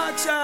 Action.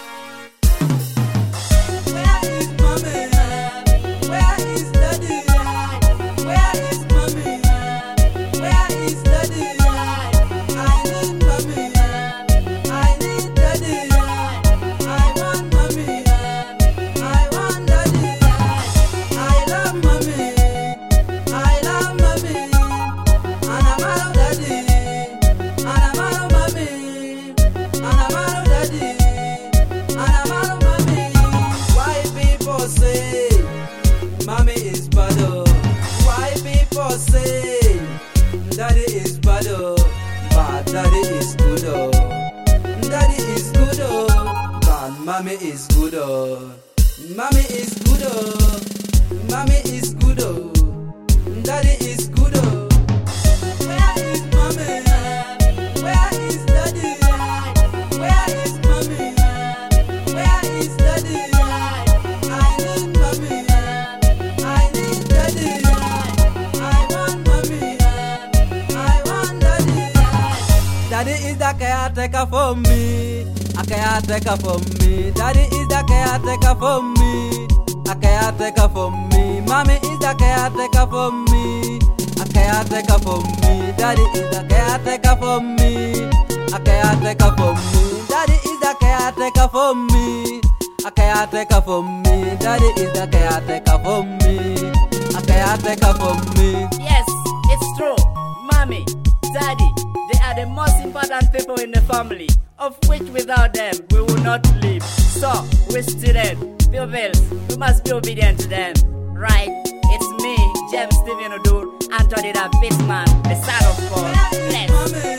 Where is mommy? Where is daddy? Where is mommy? Where is daddy? I need mommy. I need daddy. I want mommy. I want daddy. I love mommy. I love mommy. And I'm out of daddy. And I'm out of mommy. And I'm out of daddy. And I'm out of mommy. Why people say mommy is bad? Oh. Why people say daddy is bad? Oh. But daddy is good. Oh. Daddy is good. Oh. But mommy is good. Oh. Mommy is good. Oh. Mommy is good. Oh. Daddy is good. Oh. Where is mommy? Where is daddy? Where is mommy? Where is daddy? I need mommy. I need daddy. I want mommy. I want daddy. Daddy is the caretaker for me. A caretaker for me. Daddy is the caretaker for me. A caretaker for me. Mommy is the caretaker for me. A caretaker for me. Daddy is the caretaker for me. A caretaker for me. Daddy is the caretaker for me. A caretaker for me. Daddy is the caretaker for me. A caretaker for me. Yes, it's true. Mommy, daddy, they are the most important people in the family, of which without them we will not live. So, we students, pupils, we must be obedient to them. Right? It's me, James Stephen Odur, Anthony the Pitman, the son of God. Bless.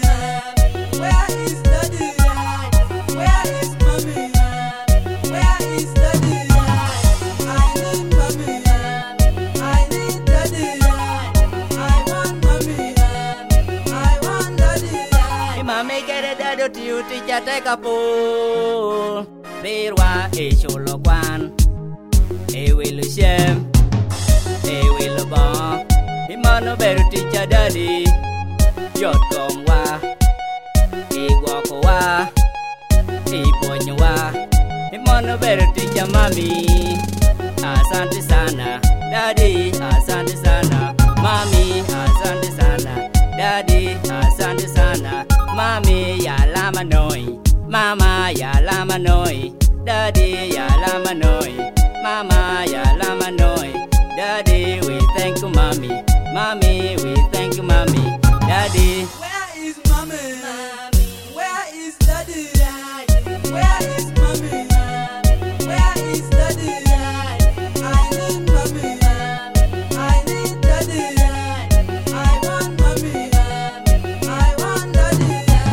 Where is daddy? Where is mommy? Where is daddy? I need mommy. I need daddy. I want mommy. I want daddy. Mommy get a daddy to you, teacher, take a pull. Birwa, a sholokwan, a will shame. Hey, will bomb. Imano better teacher daddy. Yot gom wa. Hey, walk wa. Hey, ponyo wa. Imano better teacher mommy. Asante sana. Daddy, asante sana. Mommy, asante sana. Daddy, asante sana. Mommy, ya lama noi. Mama, ya lama noi. Daddy, ya lama noi. Mama, ya lama noi. Daddy, we thank you, mommy. Mommy, we thank you, mommy. Daddy. Where is mommy? Where is daddy? Where is mommy? Where is daddy? I need mommy. I need daddy. I want mommy. I want daddy.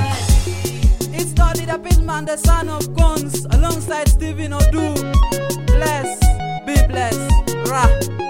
It's Toddy the Pitman, the son of Guns, alongside Stephen Odu. Bless, be blessed. Rah.